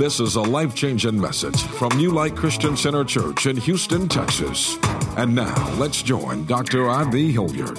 This is a life-changing message from New Light Christian Center Church in Houston, Texas. And now, let's join Dr. I.B. Hilliard.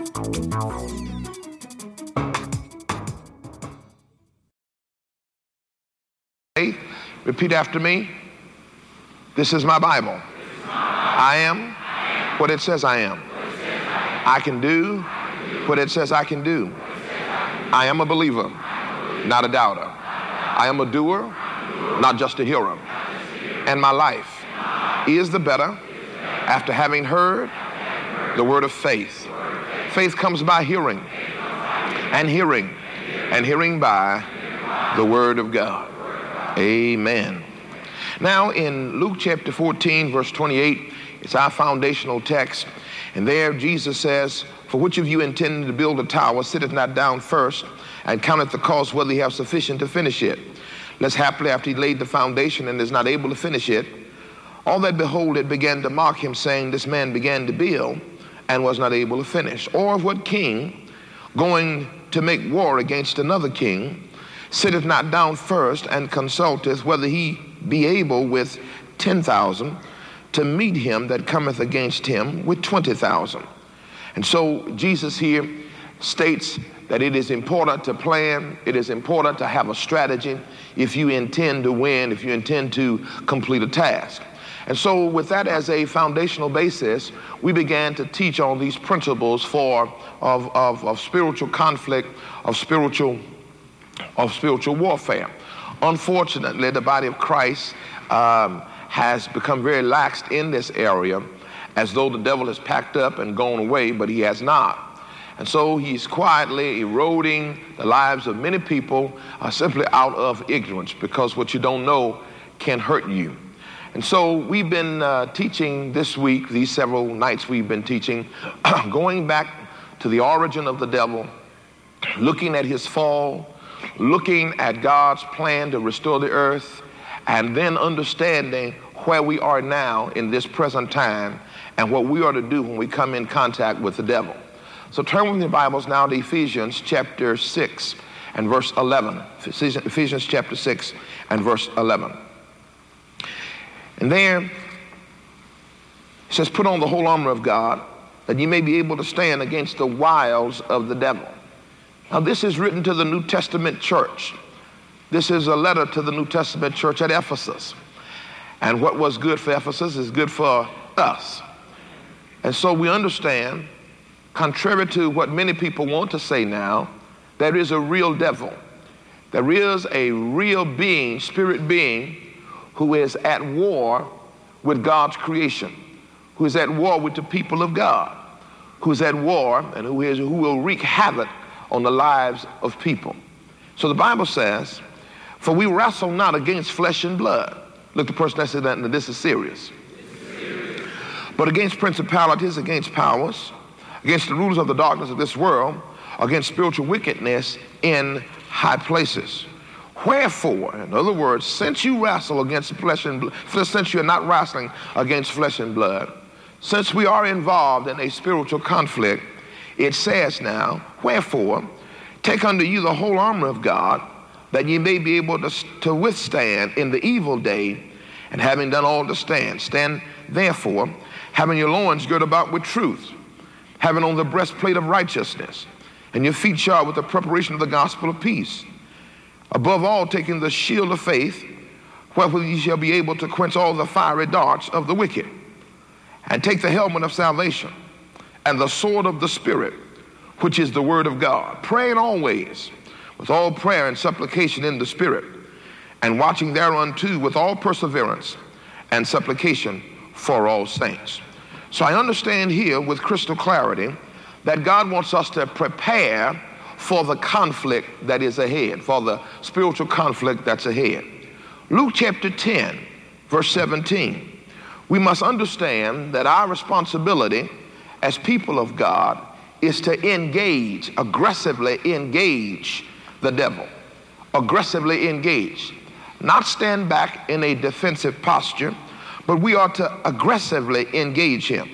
Repeat after me. This is my Bible. I am what it says I am. I can do what it says I can do. I am a believer, not a doubter. I am a doer, not just a hearer. And my life is the better after having heard the word of faith. Faith comes by hearing, and hearing by the word of God. Amen. Now in Luke chapter 14, verse 28, it's our foundational text. And there Jesus says, "For which of you intending to build a tower sitteth not down first, and counteth the cost whether he have sufficient to finish it? Lest happily after he laid the foundation and is not able to finish it, all that behold it began to mock him, saying, This man began to build and was not able to finish. Or what king, going to make war against another king, sitteth not down first and consulteth whether he be able with 10,000 to meet him that cometh against him with 20,000. And so Jesus here states that it is important to plan, it is important to have a strategy if you intend to win, if you intend to complete a task. And so with that as a foundational basis, we began to teach on these principles of spiritual conflict, of spiritual warfare. Unfortunately, the body of Christ has become very lax in this area, as though the devil has packed up and gone away, but he has not. And so he's quietly eroding the lives of many people simply out of ignorance, because what you don't know can hurt you. And so we've been teaching this week, these several nights we've been teaching, going back to the origin of the devil, looking at his fall, looking at God's plan to restore the earth, and then understanding where we are now in this present time and what we are to do when we come in contact with the devil. So turn with your Bibles now to Ephesians chapter 6 and verse 11. Ephesians chapter 6 and verse 11. And there it says, "Put on the whole armor of God, that ye may be able to stand against the wiles of the devil." Now this is written to the New Testament church. This is a letter to the New Testament church at Ephesus. And what was good for Ephesus is good for us. And so we understand, contrary to what many people want to say now, there is a real devil. There is a real being, spirit being, who is at war with God's creation, who is at war with the people of God, who is at war and who will wreak havoc on the lives of people. So the Bible says, "For we wrestle not against flesh and blood." Look, the person that said that, and this is serious. "But against principalities, against powers, against the rulers of the darkness of this world, against spiritual wickedness in high places. Wherefore," in other words, since you wrestle against flesh and blood, since you're not wrestling against flesh and blood, since we are involved in a spiritual conflict, it says now, "Wherefore, take unto you the whole armor of God, that ye may be able to withstand in the evil day, and having done all to stand. Stand therefore, having your loins girt about with truth, having on the breastplate of righteousness, and your feet shod with the preparation of the gospel of peace. Above all, taking the shield of faith, wherewith ye shall be able to quench all the fiery darts of the wicked. And take the helmet of salvation, and the sword of the Spirit, which is the word of God, praying always with all prayer and supplication in the Spirit, and watching thereunto with all perseverance and supplication for all saints." So I understand here with crystal clarity that God wants us to prepare for the conflict that is ahead, for the spiritual conflict that's ahead. Luke chapter 10, verse 17. We must understand that our responsibility as people of God is to aggressively engage the devil. Aggressively engage. Not stand back in a defensive posture, but we are to aggressively engage him.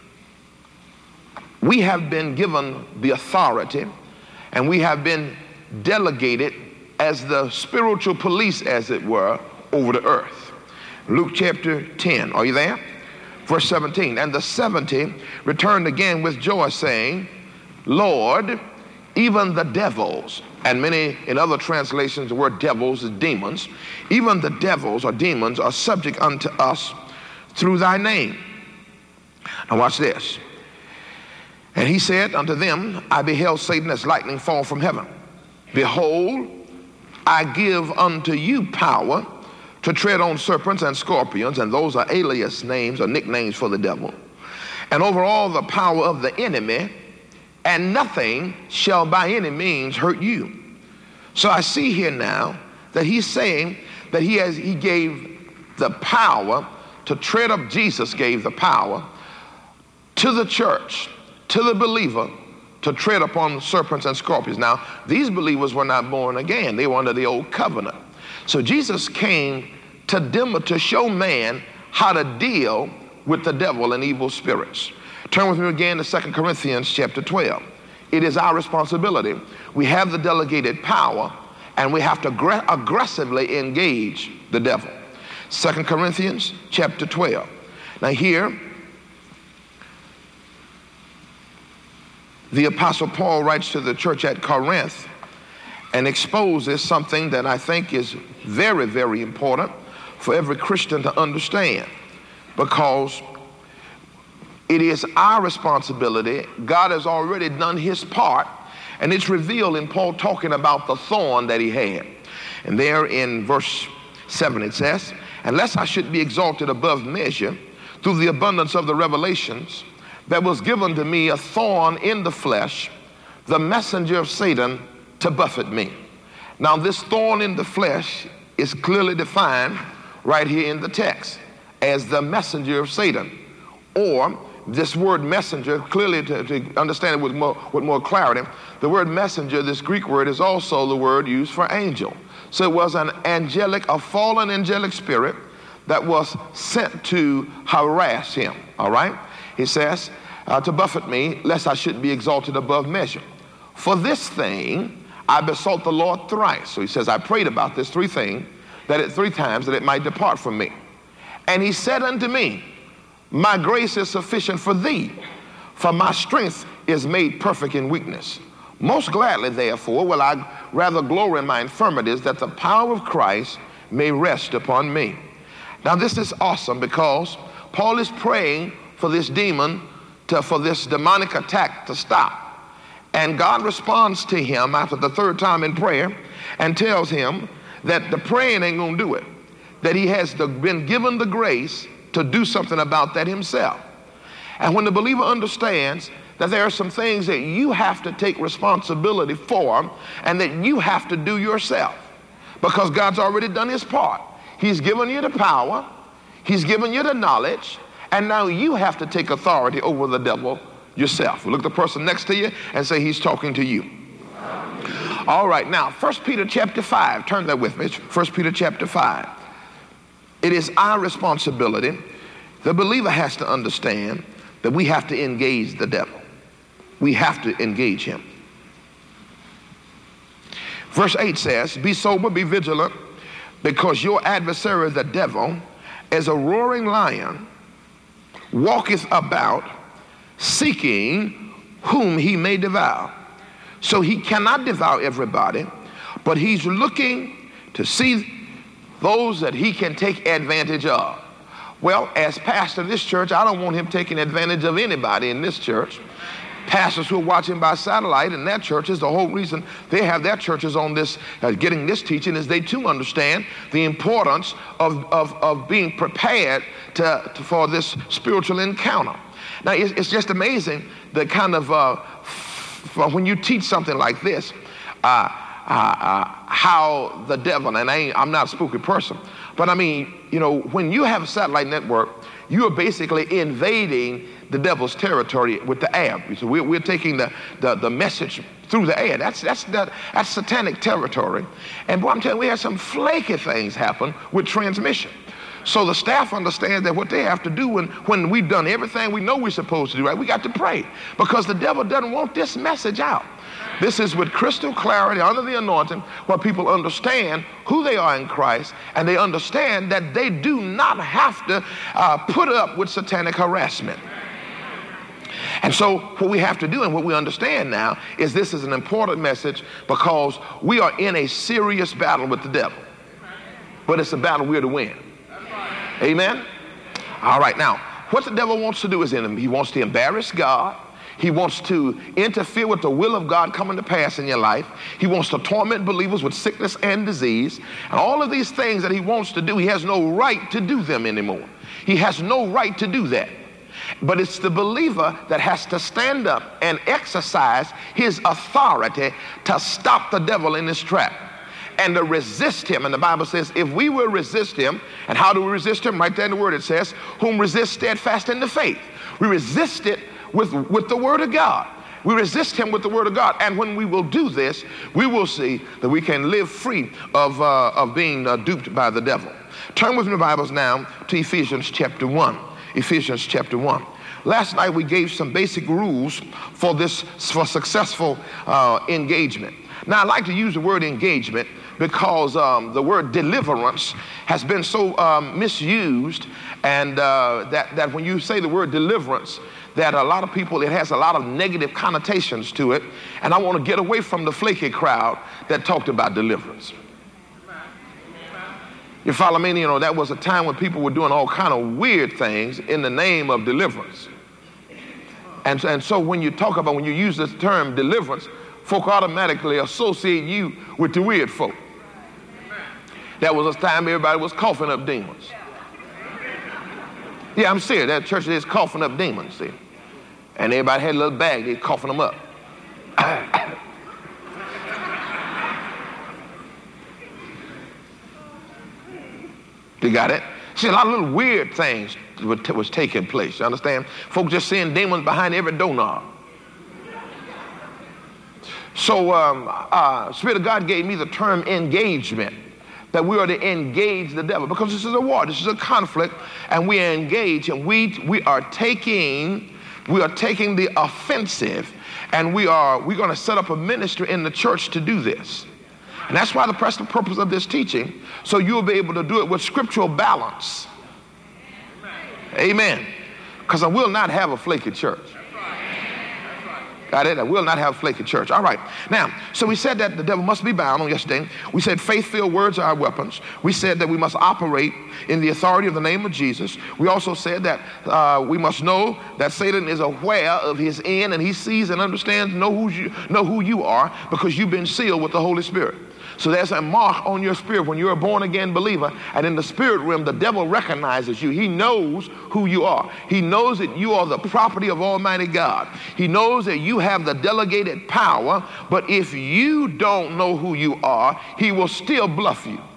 We have been given the authority, and we have been delegated as the spiritual police, as it were, over the earth. Luke chapter 10, are you there? Verse 17, and the 70 returned again with joy, saying, Lord, even the devils, and many in other translations the word devils is demons, even the devils or demons are subject unto us through thy name. Now watch this. And he said unto them, I beheld Satan as lightning fall from heaven. Behold, I give unto you power to tread on serpents and scorpions, and those are alias names or nicknames for the devil, and over all the power of the enemy, and nothing shall by any means hurt you. So I see here now that he's saying that he gave the power to tread up. Jesus gave the power to the church, to the believer, to tread upon serpents and scorpions. Now, these believers were not born again. They were under the old covenant. So Jesus came to show man how to deal with the devil and evil spirits. Turn with me again to 2 Corinthians chapter 12. It is our responsibility. We have the delegated power, and we have to aggressively engage the devil. 2 Corinthians chapter 12. Now here, the Apostle Paul writes to the church at Corinth and exposes something that I think is very, very important for every Christian to understand, because it is our responsibility. God has already done his part, and it's revealed in Paul talking about the thorn that he had. And there in verse 7 it says, unless I should be exalted above measure through the abundance of the revelations, there was given to me a thorn in the flesh, the messenger of Satan to buffet me. Now this thorn in the flesh is clearly defined right here in the text as the messenger of Satan, or this word messenger, clearly to understand it with more clarity, the word messenger, this Greek word, is also the word used for angel. So it was an angelic, a fallen angelic spirit that was sent to harass him, all right? He says, to buffet me, lest I should be exalted above measure. For this thing I besought the Lord thrice. So he says, I prayed about this three times that it might depart from me. And he said unto me, my grace is sufficient for thee, for my strength is made perfect in weakness. Most gladly, therefore, will I rather glory in my infirmities, that the power of Christ may rest upon me. Now this is awesome, because Paul is praying for this demon, for this demonic attack to stop. And God responds to him after the third time in prayer and tells him that the praying ain't gonna do it, that he has been given the grace to do something about that himself. And when the believer understands that there are some things that you have to take responsibility for and that you have to do yourself, because God's already done his part. He's given you the power, he's given you the knowledge, and now you have to take authority over the devil yourself. Look at the person next to you and say, he's talking to you. All right, now 1 Peter chapter 5, turn there with me. 1 Peter chapter 5. It is our responsibility. The believer has to understand that we have to engage the devil. We have to engage him. Verse 8 says, be sober, be vigilant, because your adversary, the devil, as a roaring lion, walketh about, seeking whom he may devour. So he cannot devour everybody, but he's looking to see those that he can take advantage of. Well, as pastor of this church, I don't want him taking advantage of anybody in this church. Pastors who are watching by satellite in that church, is the whole reason they have their churches on this, getting this teaching, is they too understand the importance of being prepared for this spiritual encounter. Now, it's just amazing the kind of, when you teach something like this, how the devil, and I'm not a spooky person, but I mean, you know, when you have a satellite network, you are basically invading the devil's territory with the air. So we're taking the message through the air. That's satanic territory. And boy, I'm telling you, we had some flaky things happen with transmission. So the staff understands that what they have to do when we've done everything we know we're supposed to do, right? We got to pray, because the devil doesn't want this message out. This is with crystal clarity under the anointing, where people understand who they are in Christ, and they understand that they do not have to put up with satanic harassment. And so what we have to do and what we understand now is this is an important message, because we are in a serious battle with the devil. But it's a battle we're to win. Amen? All right, now, what the devil wants to do is he wants to embarrass God. He wants to interfere with the will of God coming to pass in your life. He wants to torment believers with sickness and disease. And all of these things that he wants to do, he has no right to do them anymore. He has no right to do that. But it's the believer that has to stand up and exercise his authority to stop the devil in his trap and to resist him. And the Bible says if we will resist him, and how do we resist him? Right there in the word it says, whom resist steadfast in the faith. We resist it with the word of God. We resist him with the word of God. And when we will do this, we will see that we can live free of being duped by the devil. Turn with me the Bibles now to Ephesians chapter 1. Ephesians chapter 1. Last night we gave some basic rules for successful engagement. Now I like to use the word engagement because the word deliverance has been so misused, and that when you say the word deliverance, that a lot of people, it has a lot of negative connotations to it, and I want to get away from the flaky crowd that talked about deliverance. You follow me? You know, that was a time when people were doing all kind of weird things in the name of deliverance. And so when you use this term deliverance, folk automatically associate you with the weird folk. That was a time everybody was coughing up demons. Yeah, I'm serious. That church is coughing up demons, see. And everybody had a little bag, they're coughing them up. You got it? See, a lot of little weird things was taking place. You understand? Folks just seeing demons behind every doorknob. So, Spirit of God gave me the term engagement, that we are to engage the devil, because this is a war, this is a conflict, and we are engaged, and we are taking the offensive, and we're going to set up a ministry in the church to do this. And that's why the purpose of this teaching, so you'll be able to do it with scriptural balance. Amen. Because I will not have a flaky church. Got it? I will not have a flaky church. All right. Now, so we said that the devil must be bound on yesterday. We said faith-filled words are our weapons. We said that we must operate in the authority of the name of Jesus. We also said that we must know that Satan is aware of his end, and he sees and understands, know who you are, because you've been sealed with the Holy Spirit. So there's a mark on your spirit when you're a born-again believer, and in the spirit realm, the devil recognizes you. He knows who you are. He knows that you are the property of Almighty God. He knows that you have the delegated power, but if you don't know who you are, he will still bluff you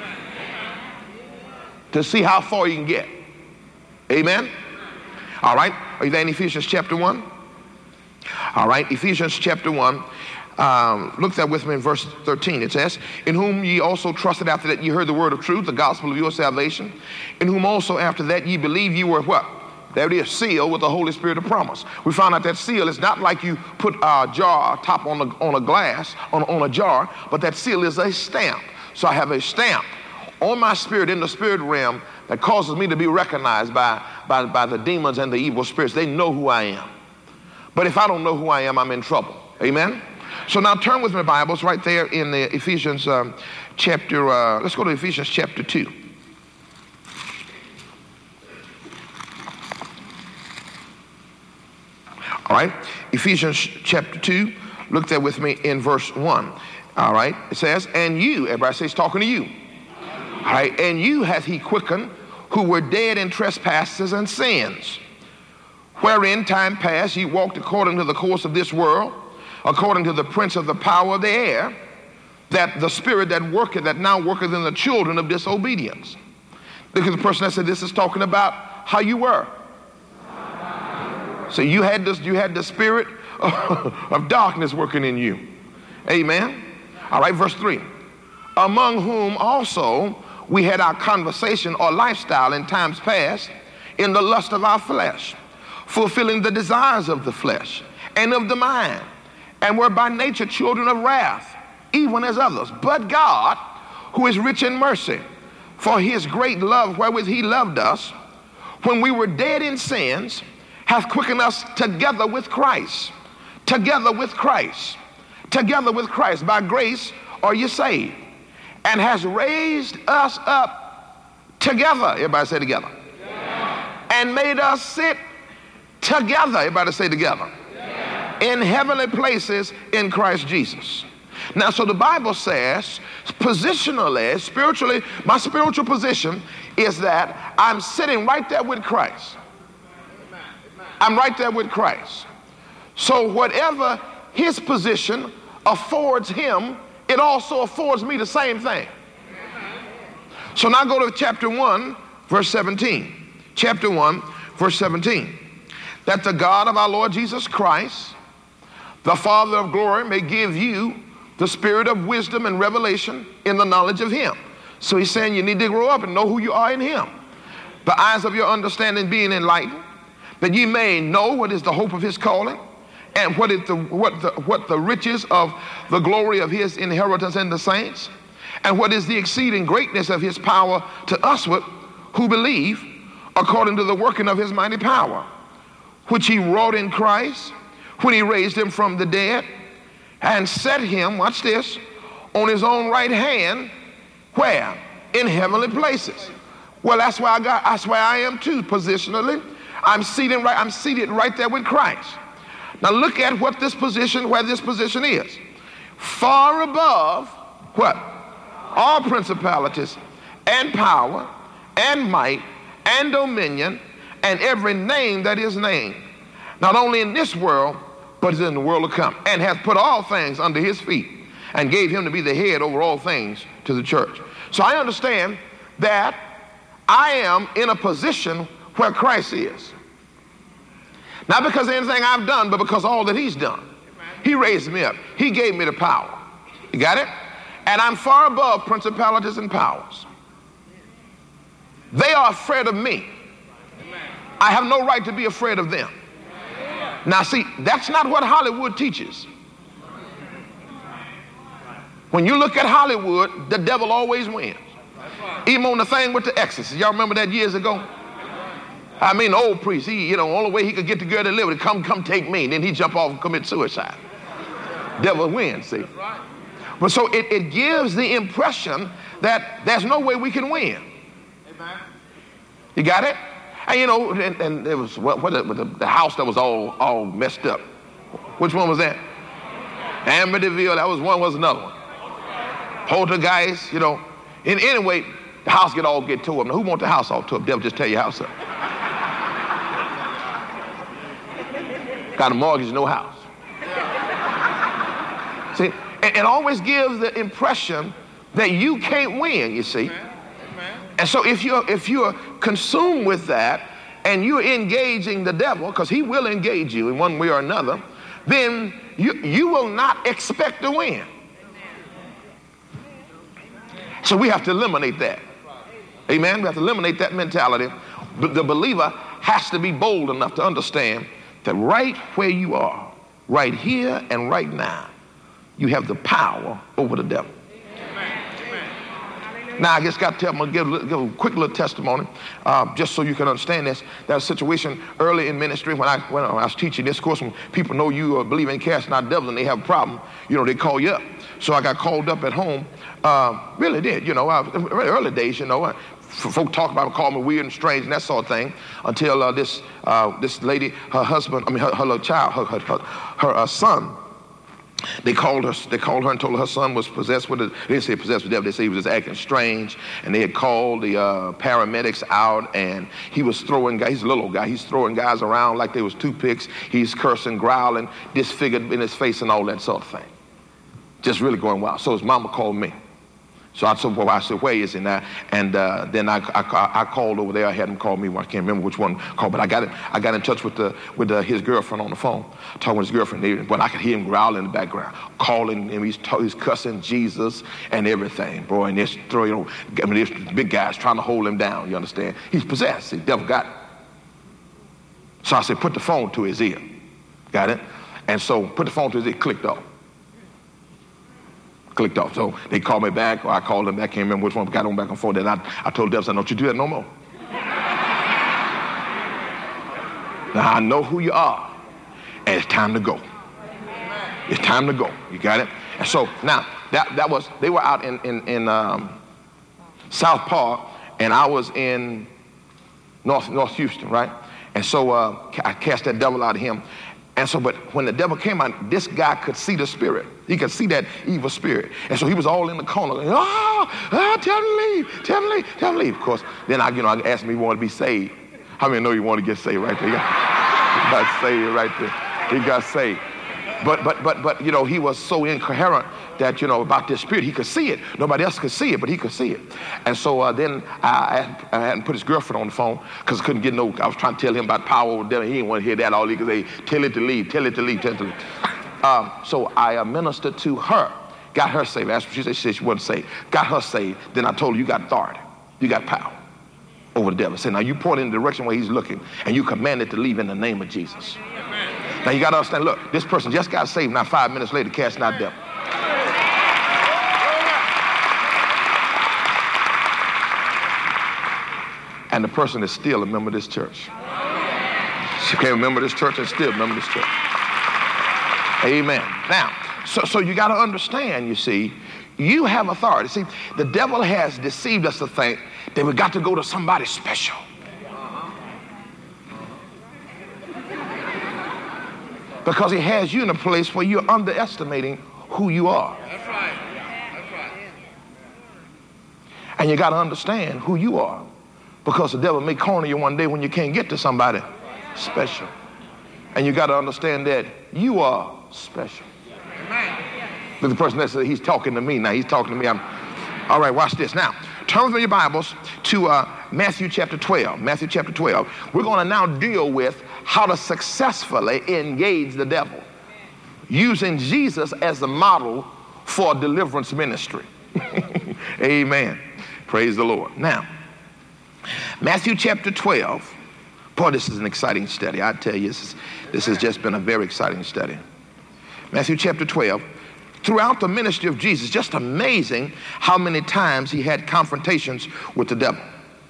to see how far you can get. Amen? All right. Are you there in Ephesians chapter 1? All right. Ephesians chapter 1. Look there with me in verse 13. It says, in whom ye also trusted after that ye heard the word of truth, the gospel of your salvation, in whom also after that ye believe ye were what? There it is, sealed with the Holy Spirit of promise. We found out that seal is not like you put a jar top on a glass, on a jar, but that seal is a stamp. So I have a stamp on my spirit in the spirit realm that causes me to be recognized by the demons and the evil spirits. They know who I am. But if I don't know who I am, I'm in trouble. Amen? So now turn with my Bibles right there in the Ephesians chapter, let's go to Ephesians chapter 2. All right, Ephesians chapter 2, look there with me in verse 1. All right, it says, and you, everybody says, talking to you. All right, and you hath he quickened, who were dead in trespasses and sins, wherein time past ye walked according to the course of this world, according to the prince of the power of the air, that the spirit that now worketh in the children of disobedience. Look at the person that said this is talking about how you were. So you had the spirit of darkness working in you. Amen. All right, verse 3. Among whom also we had our conversation or lifestyle in times past in the lust of our flesh, fulfilling the desires of the flesh and of the mind, and were by nature children of wrath, even as others. But God, who is rich in mercy, for his great love wherewith he loved us, when we were dead in sins, hath quickened us together with Christ. Together with Christ. Together with Christ. By grace are you saved. And has raised us up together. Everybody say together. Yeah. And made us sit together. Everybody say together. Yeah. In heavenly places in Christ Jesus. Now, so the Bible says, positionally, spiritually, my spiritual position is that I'm sitting right there with Christ. I'm right there with Christ. So whatever his position affords him, it also affords me the same thing. So now go to chapter 1, verse 17. Chapter 1, verse 17. That the God of our Lord Jesus Christ, the Father of glory, may give you the spirit of wisdom and revelation in the knowledge of him. So he's saying you need to grow up and know who you are in him. The eyes of your understanding being enlightened, that ye may know what is the hope of his calling, and what the riches of the glory of his inheritance in the saints, and what is the exceeding greatness of his power to usward who believe, according to the working of his mighty power, which he wrought in Christ when he raised him from the dead and set him, watch this, on his own right hand, where? In heavenly places. Well, that's where I am too, positionally. I'm seated right there with Christ. Now look at where this position is. Far above what? All principalities and power and might and dominion and every name that is named, not only in this world, but in the world to come, and hath put all things under his feet and gave him to be the head over all things to the church. So I understand that I am in a position where Christ is. Not because of anything I've done, but because of all that he's done. He raised me up. He gave me the power. You got it? And I'm far above principalities and powers. They are afraid of me. I have no right to be afraid of them. Now see, that's not what Hollywood teaches. When you look at Hollywood, the devil always wins. Even on the thing with the Exorcist. Y'all remember that years ago? I mean, the old priest, only way he could get the girl to live with, come take me. And then he jump off and commit suicide. Devil wins, see. But so it gives the impression that there's no way we can win. You got it? And and it was the house that was all messed up. Which one was that? Amityville, that was one, was another one. Poltergeist, And anyway, the house get tore up. Now, who want the house all tore up? Devil just tear your house up. Got a mortgage, no house. See, it always gives the impression that you can't win, you see. And so if you're consumed with that and you're engaging the devil, because he will engage you in one way or another, then you will not expect to win. So we have to eliminate that. Amen? We have to eliminate that mentality. But the believer has to be bold enough to understand that right where you are, right here and right now, you have the power over the devil. Now, I just got to give a quick little testimony, just so you can understand this. There was a situation early in ministry when I was teaching this course. When people know you believe in casting out devils and they have a problem, they call you up. So I got called up at home. Really did, early days, folk talk about it, call me weird and strange and that sort of thing, until this lady, her husband, her little child, her son. They called her and told her son was possessed with they didn't say possessed with the devil, they said he was just acting strange, and they had called the paramedics out, and he was throwing guys, he's a little guy, he's throwing guys around like they was toothpicks, he's cursing, growling, disfigured in his face and all that sort of thing. Just really going wild. So his mama called me. So I said, where is he now? And then I called over there. I had him call me. I can't remember which one called, but I got in touch with his girlfriend on the phone, talking with his girlfriend. But I could hear him growling in the background, calling him. He's cussing Jesus and everything, boy. And this big guy's trying to hold him down. You understand? He's possessed. The devil got it. So I said, put the phone to his ear. Got it? And so put the phone to his ear, clicked off. Clicked off. So they called me back, or I called them back, can't remember which one, got on back and forth. Then I told the devil, I said, don't you do that no more. Now I know who you are, and it's time to go. It's time to go. You got it? And so now that was, they were out in South Park, and I was in North Houston, right? And so I cast that devil out of him. And so, but when the devil came out, this guy could see the spirit. He could see that evil spirit. And so he was all in the corner. Like, tell him to leave, tell him to leave, tell him to leave. Of course, then I asked him if he wanted to be saved. How many know you want to get saved right there? He got saved right there. He got saved. But he was so incoherent that, about this spirit, he could see it. Nobody else could see it, but he could see it. And so then I hadn't put his girlfriend on the phone because I couldn't get I was trying to tell him about power over devil. He didn't want to hear that. All he could say, tell it to leave, tell it to leave, tell it to leave. So I ministered to her, got her saved. That's what she said. She said she wasn't saved. Got her saved. Then I told her, you got authority. You got power over the devil. I said, now you point in the direction where he's looking, and you command it to leave in the name of Jesus. Now you got to understand, look, this person just got saved, now 5 minutes later, casting out devil. And the person is still a member of this church. She can't remember this church and still remember this church. Amen. Now, so you got to understand, you see, you have authority. See, the devil has deceived us to think that we got to go to somebody special. Because he has you in a place where you're underestimating who you are. That's right. That's right. And you got to understand who you are. Because the devil may corner you one day when you can't get to somebody special. And you got to understand that you are special. But the person that said, he's talking to me now. He's talking to me. All right, watch this. Now, turn with your Bibles to Matthew chapter 12. Matthew chapter 12. We're going to now deal with how to successfully engage the devil using Jesus as the model for deliverance ministry. Amen. Praise the Lord. Now, Matthew chapter 12. Boy, this is an exciting study. I tell you, this has just been a very exciting study. Matthew chapter 12. Throughout the ministry of Jesus, just amazing how many times he had confrontations with the devil.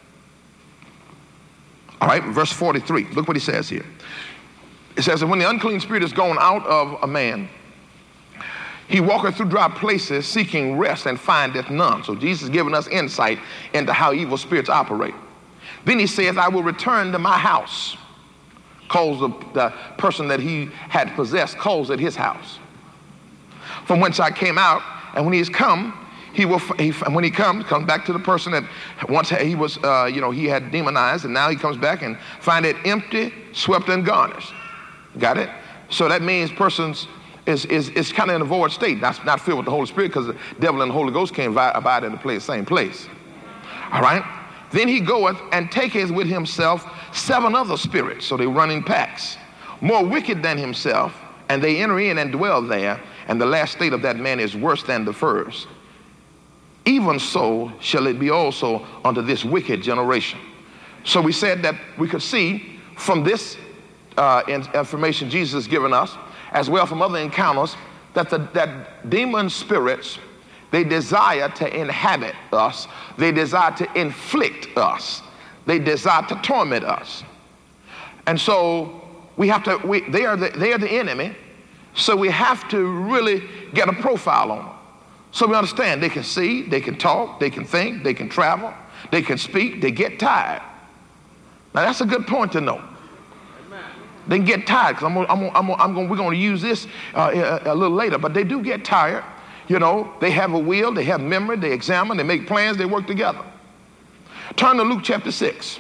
All right, verse 43. Look what he says here. It says that when the unclean spirit is gone out of a man, he walketh through dry places seeking rest and findeth none. So Jesus is giving us insight into how evil spirits operate. Then he says, I will return to my house. Calls the person that he had possessed, calls it his house. From whence I came out, and when he has come, when he comes back to the person that once he was, he had demonized, and now he comes back and find it empty, swept, and garnished. Got it? So that means persons is kind of in a void state, not filled with the Holy Spirit, because the devil and the Holy Ghost can't abide in the same place. All right? Then he goeth and taketh with himself 7 other spirits, so they run in packs, more wicked than himself, and they enter in and dwell there, and the last state of that man is worse than the first. Even so shall it be also unto this wicked generation. So we said that we could see from this information Jesus has given us, as well from other encounters, that demon spirits, they desire to inhabit us. They desire to inflict us. They desire to torment us. And so we have to, they are the enemy. So we have to really get a profile on them. So we understand they can see, they can talk, they can think, they can travel, they can speak, they get tired. Now that's a good point to know. They can get tired, because we're going to use this a little later, but they do get tired. They have a will, they have memory, they examine, they make plans, they work together. Turn to Luke chapter 6.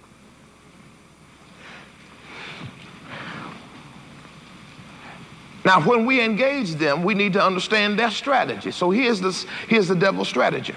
Now, when we engage them, we need to understand their strategy. So here's the devil's strategy.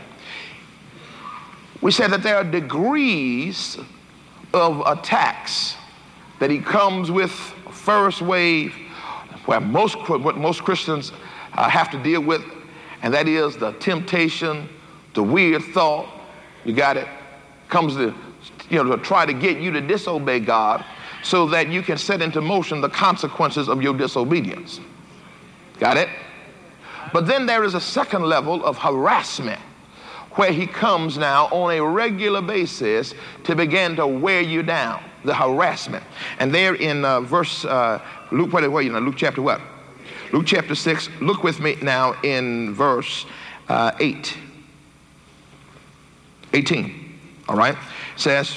We said that there are degrees of attacks that he comes with. First wave, what most Christians have to deal with, and that is the temptation, the weird thought. You got it? Comes to try to get you to disobey God. so that you can set into motion the consequences of your disobedience. Got it? But then there is a second level of harassment where he comes now on a regular basis to begin to wear you down, the harassment. And there in Luke chapter what? Luke chapter 6, look with me now in verse 18. All right? It says,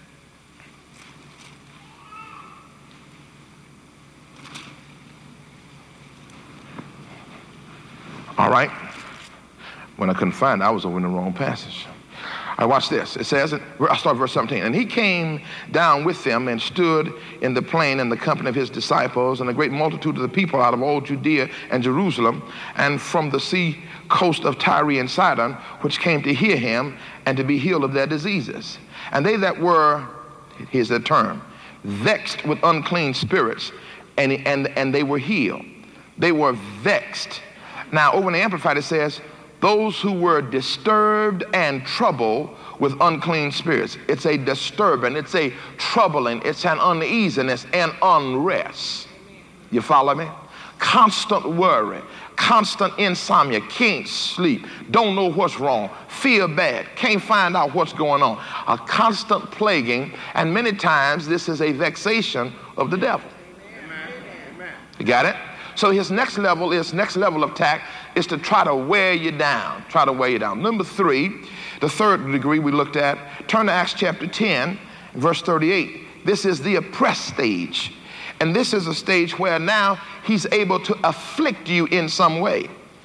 all right. When I couldn't find it, I was over in the wrong passage. All right, watch this. It says, I'll start verse 17. And he came down with them and stood in the plain in the company of his disciples and a great multitude of the people out of all Judea and Jerusalem and from the sea coast of Tyre and Sidon, which came to hear him and to be healed of their diseases. And they that were, here's the term, vexed with unclean spirits, and they were healed. They were vexed. Now, over in the Amplified, it says, those who were disturbed and troubled with unclean spirits. It's a disturbing, it's a troubling, it's an uneasiness and unrest. You follow me? Constant worry, constant insomnia, can't sleep, don't know what's wrong, feel bad, can't find out what's going on. A constant plaguing, and many times this is a vexation of the devil. You got it? So his next level of attack is to try to wear you down, Number 3, the third degree we looked at, turn to Acts chapter 10, verse 38. This is the oppressed stage. And this is a stage where now he's able to afflict you in some way,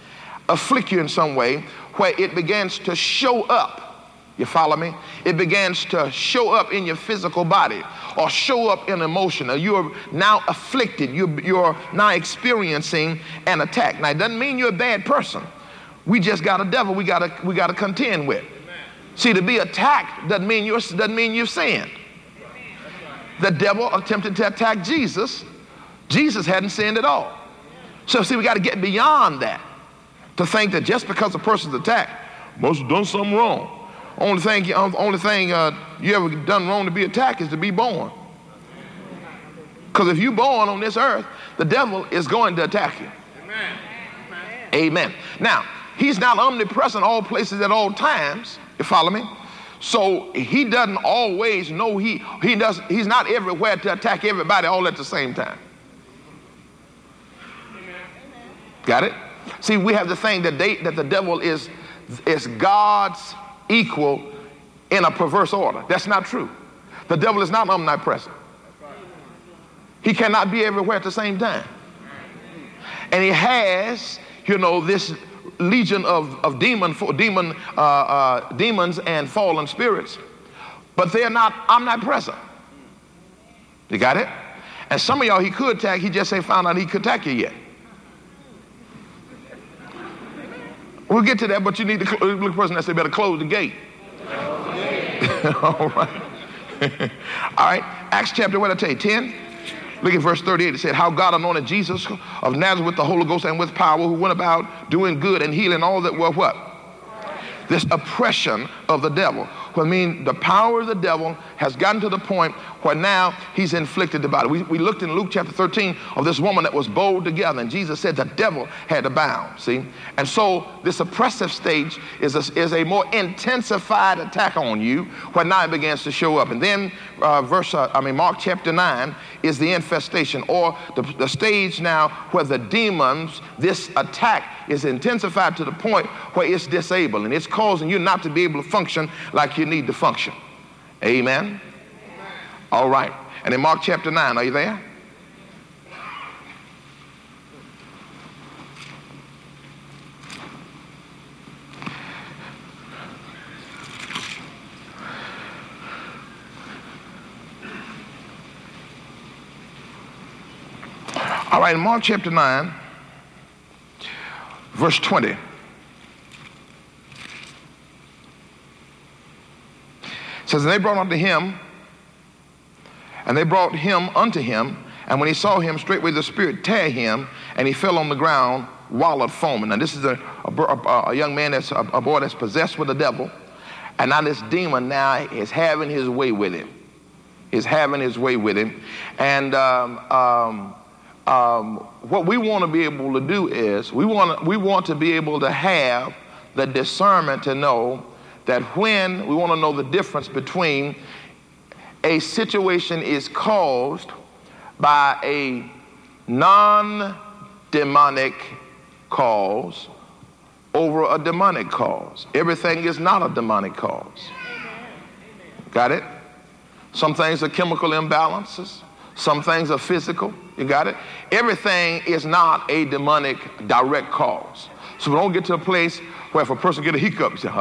where it begins to show up. You follow me? It begins to show up in your physical body or show up in emotion. You're now afflicted. You're now experiencing an attack. Now, it doesn't mean you're a bad person. We just got a devil we got to contend with. See, to be attacked doesn't mean you've sinned. The devil attempted to attack Jesus. Jesus hadn't sinned at all. So, see, we got to get beyond that to think that just because a person's attacked, must have done something wrong. Only thing you ever done wrong to be attacked is to be born. Because if you're born on this earth, the devil is going to attack you. Amen. Amen. Now, he's not omnipresent all places at all times. You follow me? So he doesn't always know he's not everywhere to attack everybody all at the same time. Got it? See, we have the thing that the devil is God's equal in a perverse order. That's not true. The devil is not omnipresent. He cannot be everywhere at the same time. And he has, this legion of demons and fallen spirits, but they're not omnipresent. You got it? And some of y'all he could attack, he just ain't found out he could attack you yet. We'll get to that, but you need to look at the person that said better close the gate. All right. All right. Acts chapter, what did I tell you, 10? Look at verse 38. It said, how God anointed Jesus of Nazareth with the Holy Ghost and with power, who went about doing good and healing all that were what? This oppression of the devil. I mean, the power of the devil has gotten to the point where now he's inflicted the body. We looked in Luke chapter 13 of this woman that was bowled together, and Jesus said the devil had to bound, see? And so this oppressive stage is a more intensified attack on you, where now it begins to show up. And then Mark chapter 9 is the infestation, or the stage now where the demons, this attack is intensified to the point where it's disabling. It's causing you not to be able to function like you need to function. Amen? All right. And in Mark chapter 9, are you there? All right, in Mark chapter 9, verse 20. It says, and they brought unto him, and and when he saw him, straightway the spirit tear him, and he fell on the ground, wallowed foaming. Now this is a young man, a boy that's possessed with the devil, and now this demon now is having his way with him. is having his way with him. And what we want to be able to do is we want to be able to have the discernment to know that when we want to know the difference between a situation is caused by a non-demonic cause over a demonic cause. Everything is not a demonic cause. Got it? Some things are chemical imbalances. Some things are physical. You got it? Everything is not a demonic direct cause. So we don't get to a place where if a person get a hiccup, you say,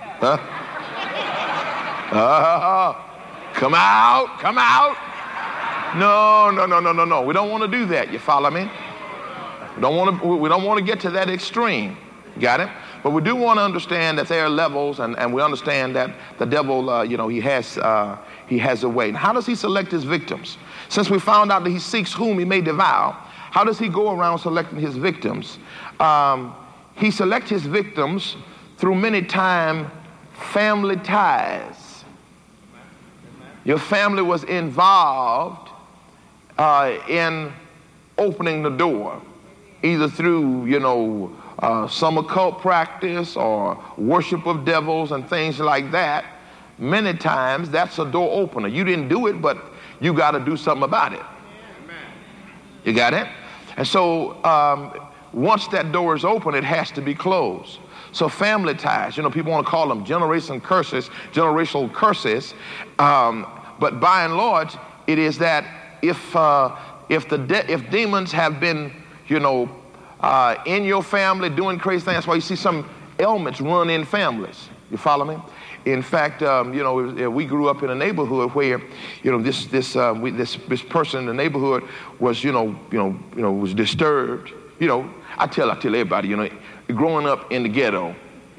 come out, come out. No. We don't want to do that. You follow me? We don't want to get to that extreme. Got it? But we do want to understand that there are levels, and we understand that the devil, he has a way. And how does he select his victims? Since we found out that he seeks whom he may devour, how does he go around selecting his victims? He selects his victims through many times family ties. Your family was involved in opening the door, either through, some occult practice or worship of devils and things like that. Many times that's a door opener. You didn't do it, but you got to do something about it. You got it? And so once that door is open, it has to be closed. So family ties, people want to call them generational curses. But by and large, it is that if demons have been, in your family doing crazy things, that's why you see some ailments run in families. You follow me? In fact, we grew up in a neighborhood where, this person in the neighborhood was, was disturbed. I tell everybody, growing up in the ghetto,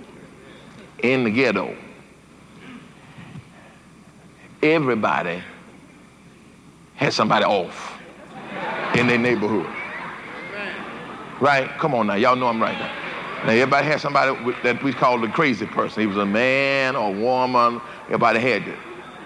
everybody had somebody off in their neighborhood. Right? Come on now, y'all know I'm right now. Now everybody had somebody that we call the crazy person. He was a man or a woman. Everybody had it.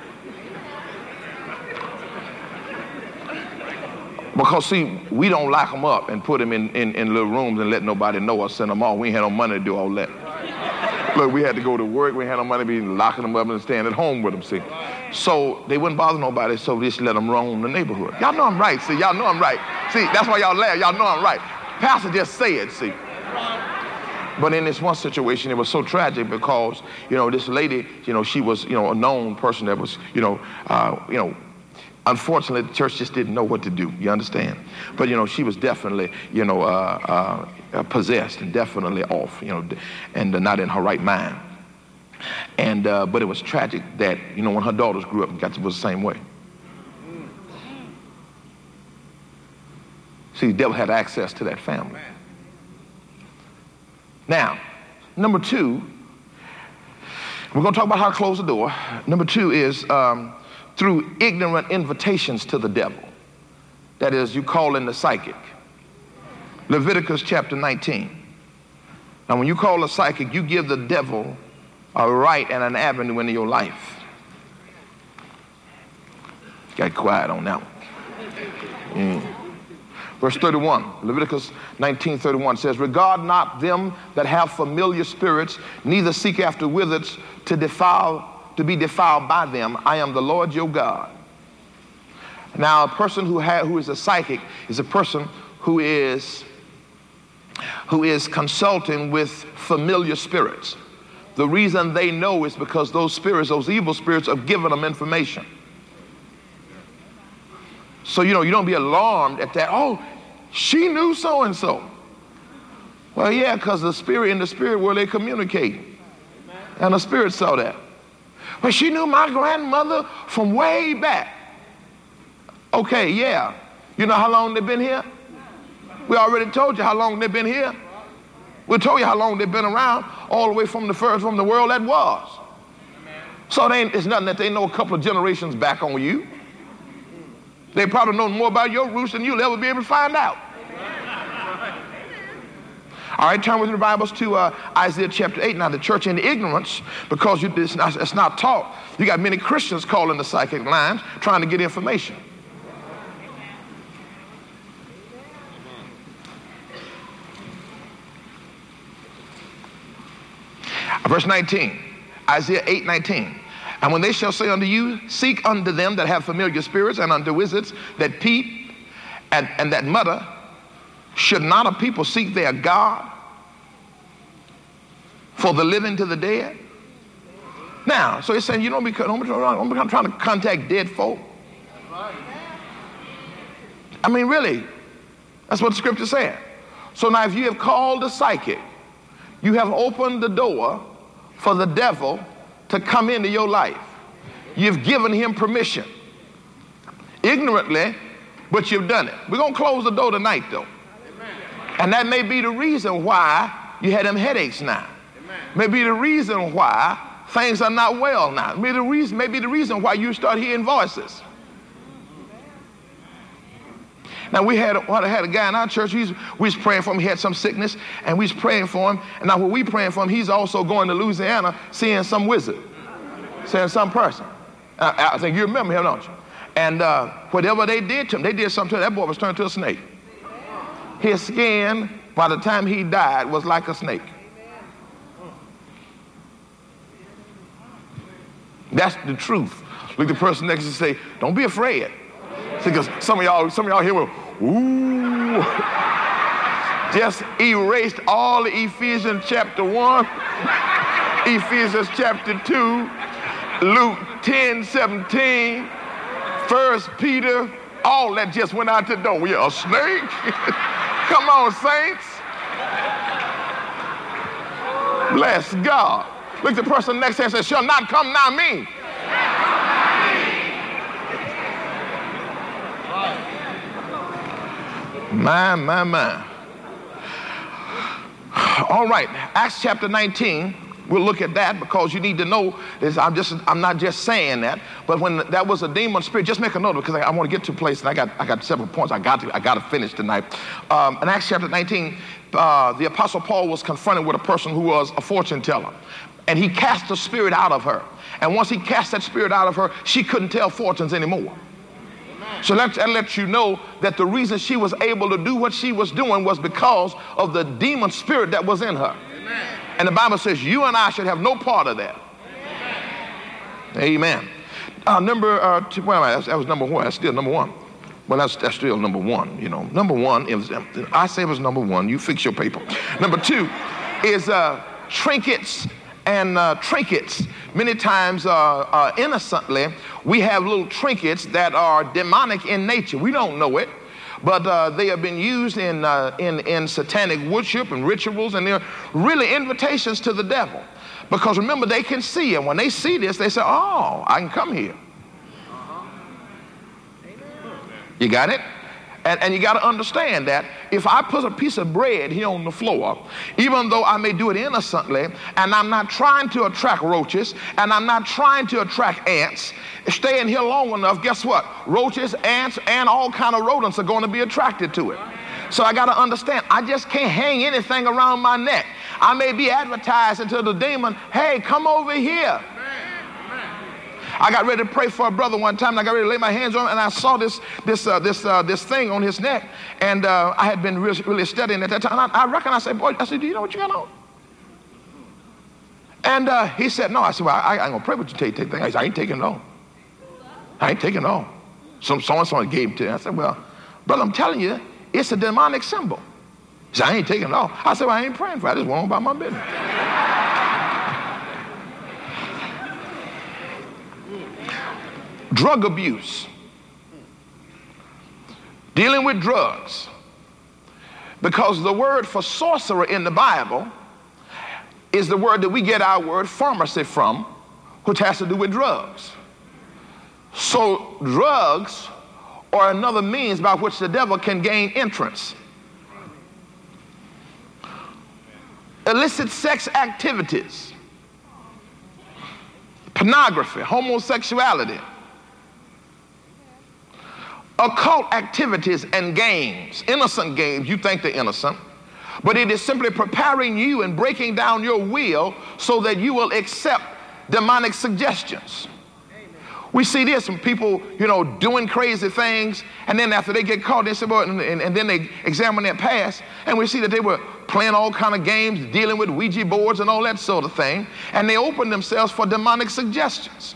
Because see, we don't lock them up and put them in little rooms and let nobody know or send them off. We ain't had no money to do all that. Look, we had to go to work. We had no money to be locking them up and staying at home with them, see. So they wouldn't bother nobody, so we just let them roam the neighborhood. Y'all know I'm right, see. Y'all know I'm right. See, that's why y'all laugh. Y'all know I'm right. Pastor just say it, see. But in this one situation, it was so tragic because, this lady, she was, a known person that was, unfortunately, the church just didn't know what to do. You understand? But, she was definitely, possessed and definitely off, and not in her right mind. And, but it was tragic that, when her daughters grew up, it was the same way. See, the devil had access to that family. Now, number two, we're going to talk about how to close the door. Number two is through ignorant invitations to the devil. That is, you call in the psychic. Leviticus chapter 19. Now, when you call a psychic, you give the devil a right and an avenue into your life. Got quiet on that one. Verse 31, Leviticus 19:31 says, regard not them that have familiar spirits, neither seek after wizards to be defiled by them. I am the Lord your God. Now, a person who is a psychic is a person who is consulting with familiar spirits. The reason they know is because those spirits, those evil spirits, have given them information. So, you don't be alarmed at that. Oh, she knew so-and-so. Well, yeah, because in the spirit world, they communicate. And the spirit saw that. Well, she knew my grandmother from way back. Okay, yeah. You know how long they've been here? We already told you how long they've been here. We told you how long they've been around, all the way from the world that was. So it's nothing that they know a couple of generations back on you. They probably know more about your roots than you'll ever be able to find out. All right, turn with your Bibles to Isaiah chapter 8. Now, the church in ignorance, because it's not taught, you got many Christians calling the psychic lines trying to get information. Verse 19, Isaiah 8:19. And when they shall say unto you, seek unto them that have familiar spirits, and unto wizards that peep and that mutter, should not a people seek their God for the living to the dead? Now, so he's saying, you don't be trying to contact dead folk. I mean, really, that's what the scripture said. So now if you have called a psychic, you have opened the door for the devil to come into your life. You've given him permission. Ignorantly, but you've done it. We're going to close the door tonight, though. And that may be the reason why you had them headaches now. Maybe the reason why things are not well now. Maybe the reason why you start hearing voices. Now, we had a guy in our church, we was praying for him. He had some sickness, and we was praying for him. And now when we praying for him, he's also going to Louisiana, seeing some wizard, seeing some person. I think you remember him, don't you? And whatever they did to him, they did something to him. That boy was turned to a snake. His skin, by the time he died, was like a snake. That's the truth. Look at the person next to you and say, don't be afraid. Because some of y'all here will, ooh, just erased all of Ephesians chapter 1, Ephesians chapter 2, Luke 10:17, 1 Peter, all that just went out the door. We are a snake. Come on, saints. Bless God. Look at the person next to him and say, shall not come now me. My. All right, Acts chapter 19, we'll look at that because you need to know this. I'm not just saying that, but when that was a demon spirit, just make a note because I want to get to a place, and I got several points I got to finish tonight. In Acts chapter 19, the Apostle Paul was confronted with a person who was a fortune teller, and he cast the spirit out of her. And once he cast that spirit out of her, she couldn't tell fortunes anymore. So that lets you know that the reason she was able to do what she was doing was because of the demon spirit that was in her. Amen. And the Bible says you and I should have no part of that. Amen. Number two, well, that was number one. That's still number one. Well, that's still number one. You know, number one is, I say it was number one. You fix your paper. Number two is trinkets. And trinkets, many times innocently, we have little trinkets that are demonic in nature. We don't know it, but they have been used in satanic worship and rituals, and they're really invitations to the devil. Because remember, they can see, and when they see this, they say, oh, I can come here. You got it? And you got to understand that if I put a piece of bread here on the floor, even though I may do it innocently, and I'm not trying to attract roaches, and I'm not trying to attract ants, staying here long enough, guess what? Roaches, ants, and all kind of rodents are going to be attracted to it. So I got to understand, I just can't hang anything around my neck. I may be advertising to the demon, hey, come over here. I got ready to pray for a brother one time, and I got ready to lay my hands on him, and I saw this thing on his neck, and I had been really studying at that time. I reckon I said, boy, I said, do you know what you got on? And he said, no. I said, well, I ain't gonna pray with you till you take things. He said, I ain't taking it on. I ain't taking it on. Someone gave it to him. I said, well, brother, I'm telling you, it's a demonic symbol. He said, I ain't taking it off. I said, well, I ain't praying for it. I just went on about my business. Drug abuse, dealing with drugs, because the word for sorcerer in the Bible is the word that we get our word pharmacy from, which has to do with drugs. So drugs are another means by which the devil can gain entrance. Illicit sex activities, pornography, homosexuality, occult activities and games, innocent games, you think they're innocent, but it is simply preparing you and breaking down your will so that you will accept demonic suggestions. We see this when people, doing crazy things, and then after they get caught, they say, well, and then they examine their past, and we see that they were playing all kind of games, dealing with Ouija boards and all that sort of thing, and they open themselves for demonic suggestions.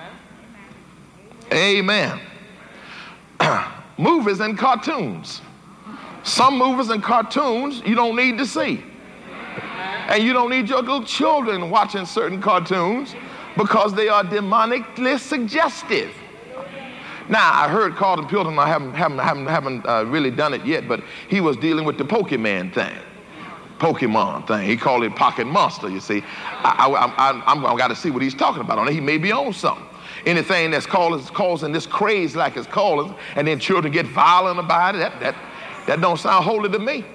Amen. Movies and cartoons. Some movies and cartoons you don't need to see. And you don't need your little children watching certain cartoons because they are demonically suggestive. Now, I heard Carlton Pilton, I haven't really done it yet, but he was dealing with the Pokemon thing. He called it Pocket Monster, you see. I'm got to see what he's talking about on it. He may be on something. Anything that's causing this craze like it's causing, and then children get violent about it, that don't sound holy to me.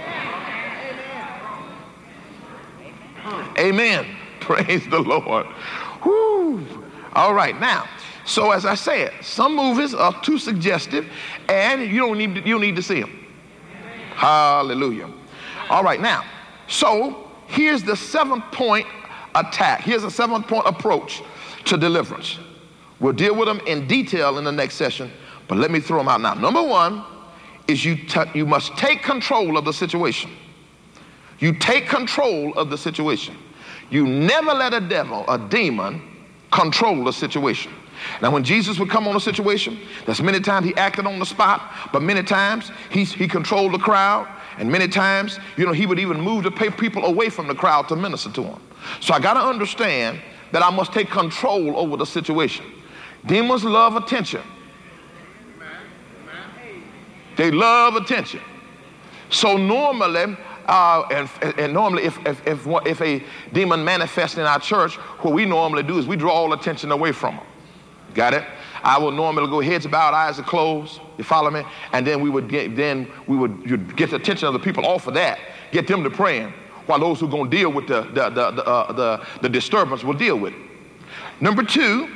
Amen. Praise the Lord. Whew. All right, now, so as I said, some movies are too suggestive, and you don't need to see them. Hallelujah. All right, now, so here's the 7-point attack. Here's a 7-point approach to deliverance. We'll deal with them in detail in the next session, but let me throw them out now. Number 1 is you must take control of the situation. You take control of the situation. You never let a devil, a demon, control the situation. Now, when Jesus would come on a situation, there's many times he acted on the spot, but many times he controlled the crowd, and many times, he would even move the people away from the crowd to minister to them. So I got to understand that I must take control over the situation. Demons love attention. They love attention. So normally, normally if a demon manifests in our church, what we normally do is we draw all attention away from them. Got it? I will normally go heads bowed, eyes are closed. You follow me? And then you'd get the attention of the people off of that, get them to praying, while those who are going to deal with the disturbance will deal with it. Number 2,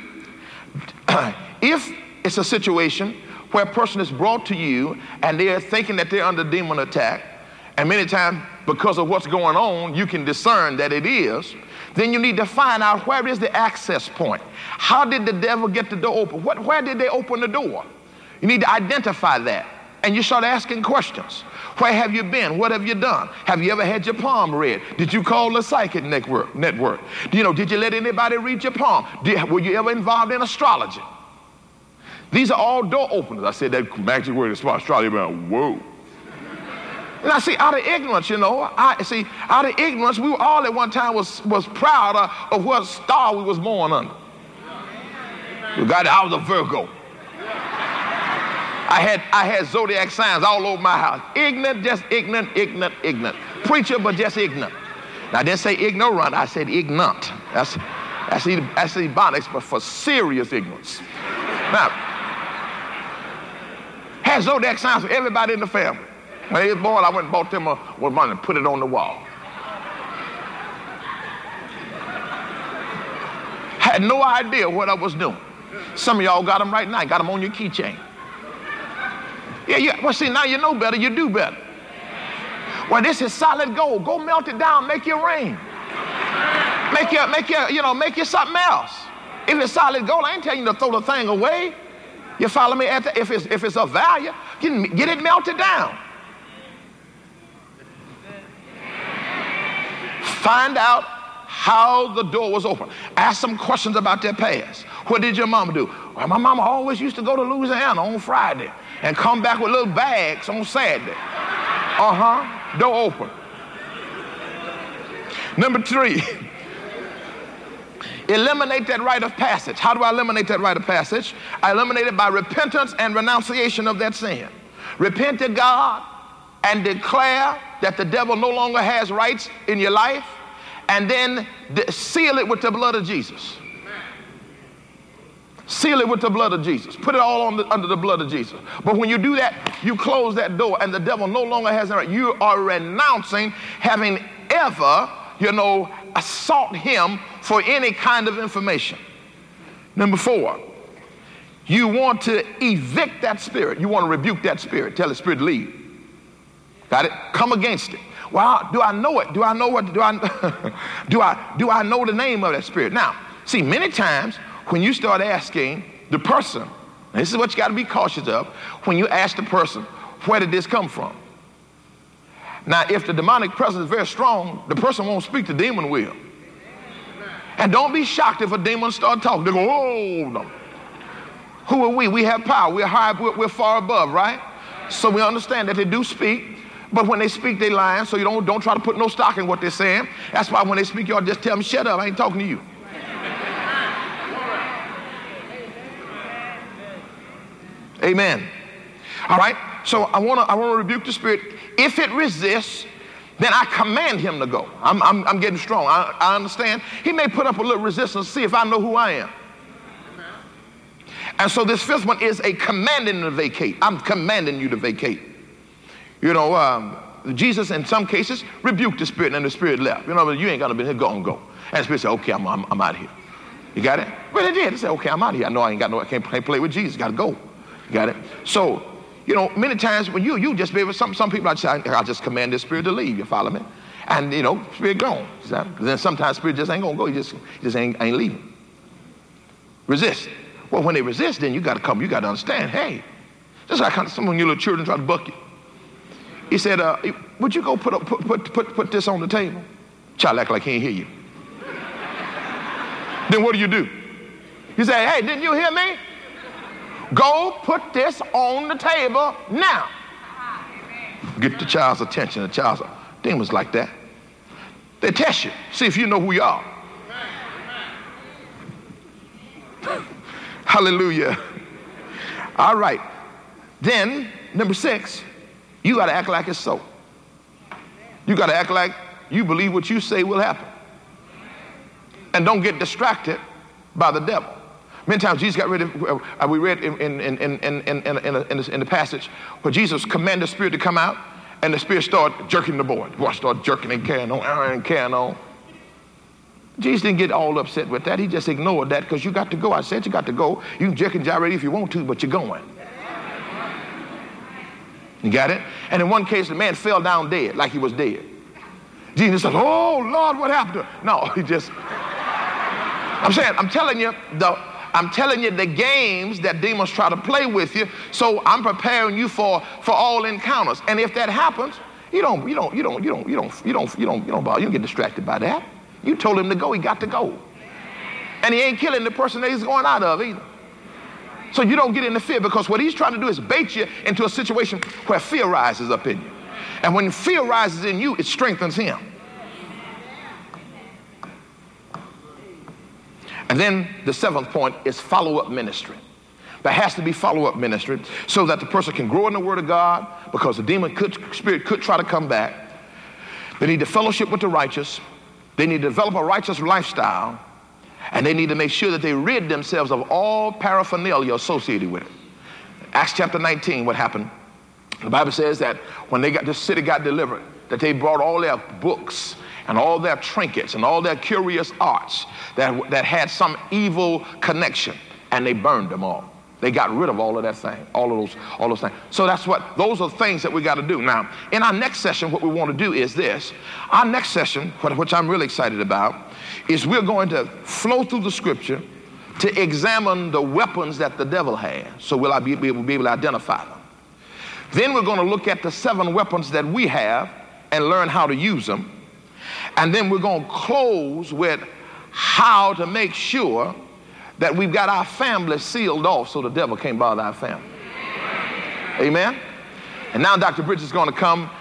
if it's a situation where a person is brought to you and they're thinking that they're under demon attack, and many times because of what's going on, you can discern that it is, then you need to find out where is the access point. How did the devil get the door open? Where did they open the door? You need to identify that. And you start asking questions. Where have you been? What have you done? Have you ever had your palm read? Did you call the psychic network? Did you let anybody read your palm? Were you ever involved in astrology? These are all door openers. I said that magic word is astrology. Whoa. And I see, out of ignorance, out of ignorance, we were all at one time was proud of what star we was born under. I was a Virgo. I had zodiac signs all over my house. Ignorant, just ignorant. Preacher, but just ignorant. Now, I didn't say ignorant, I said ignorant. That's ebonics, but for serious ignorance. Now, had zodiac signs for everybody in the family. When they was born, I went and bought them one and put it on the wall. Had no idea what I was doing. Some of y'all got them right now. Got them on your keychain. Yeah. Well, see, now you know better. You do better. Well, this is solid gold. Go melt it down. Make your ring. Make your something else. If it's solid gold, I ain't telling you to throw the thing away. You follow me? If it's of value, get it melted down. Find out how the door was open. Ask some questions about their past. What did your mama do? Well, my mama always used to go to Louisiana on Friday and come back with little bags on Saturday. Door open. Number 3, eliminate that rite of passage. How do I eliminate that rite of passage? I eliminate it by repentance and renunciation of that sin. Repent to God and declare that the devil no longer has rights in your life, and then seal it with the blood of Jesus. Seal it with the blood of Jesus. Put it all under the blood of Jesus. But when you do that, you close that door, and the devil no longer has a right. You are renouncing having ever, assault him for any kind of information. Number 4, you want to evict that spirit. You want to rebuke that spirit. Tell the spirit to leave. Got it? Come against it. Well, do I know it? Do I know what? Do I do I know the name of that spirit? Now, see, many times when you start asking the person, this is what you got to be cautious of, when you ask the person, where did this come from? Now, if the demonic presence is very strong, the person won't speak, the demon will. And don't be shocked if a demon start talking. They go, oh, no. Who are we? We have power. We're high. We're far above, right? So we understand that they do speak, but when they speak, they lying. So you don't try to put no stock in what they're saying. That's why when they speak, y'all just tell them, shut up. I ain't talking to you. Amen. All right. So I want to rebuke the spirit. If it resists, then I command him to go. I'm getting strong. I understand. He may put up a little resistance to see if I know who I am. And so this fifth one is a commanding to vacate. I'm commanding you to vacate. You know, Jesus in some cases rebuked the spirit and the spirit left. You know, you ain't gonna be here, go on, go. And the spirit said, okay, I'm out of here. You got it? Well, they did. They said, okay, I'm out of here. I know I can't play with Jesus. Got to go. You got it? So, you know, many times when you just be able, some people I say, I'll just command this spirit to leave. You follow me? And you know, spirit gone. Then sometimes spirit just ain't gonna go. He just ain't leaving. Resist. Well, when they resist, then you got to come. You got to understand. Hey, just like some of your little children try to buck you. He said, "Would you go put this on the table?" Child act like he ain't hear you. Then what do? He said, "Hey, didn't you hear me? Go put this on the table now." Get the child's attention. The child's demons like that. They test you, see if you know who you are. Hallelujah. All right. Then, number 6, you got to act like it's so. You got to act like you believe what you say will happen. And don't get distracted by the devil. Many times Jesus got rid of, we read in the passage where Jesus commanded the spirit to come out, and the spirit started jerking the boy. The boy started jerking and carrying on. Jesus didn't get all upset with that. He just ignored that because you got to go. I said you got to go. You can jerk and gyrate if you want to, but you're going. You got it? And in one case, the man fell down dead, like he was dead. Jesus said, "Oh, Lord, what happened to him?" No, he just... I'm telling you the games that demons try to play with you. So I'm preparing you for all encounters. And if that happens, you don't get distracted by that. You told him to go, he got to go. And he ain't killing the person that he's going out of either. So you don't get into fear, because what he's trying to do is bait you into a situation where fear rises up in you. And when fear rises in you, it strengthens him. And then the 7th point is follow-up ministry. There has to be follow-up ministry so that the person can grow in the Word of God, because the demon spirit could try to come back. They need to fellowship with the righteous. They need to develop a righteous lifestyle, and they need to make sure that they rid themselves of all paraphernalia associated with it. Acts chapter 19, what happened? The Bible says that when this city got delivered, that they brought all their books and all their trinkets and all their curious arts that had some evil connection, and they burned them all. They got rid of all of that thing, all of those things. So those are things that we got to do. Now, in our next session, what we want to do is this. Our next session, which I'm really excited about, is we're going to flow through the scripture to examine the weapons that the devil has, so we'll be able to identify them. Then we're going to look at the 7 weapons that we have and learn how to use them. And then we're going to close with how to make sure that we've got our family sealed off so the devil can't bother our family. Amen? And now Dr. Bridges is going to come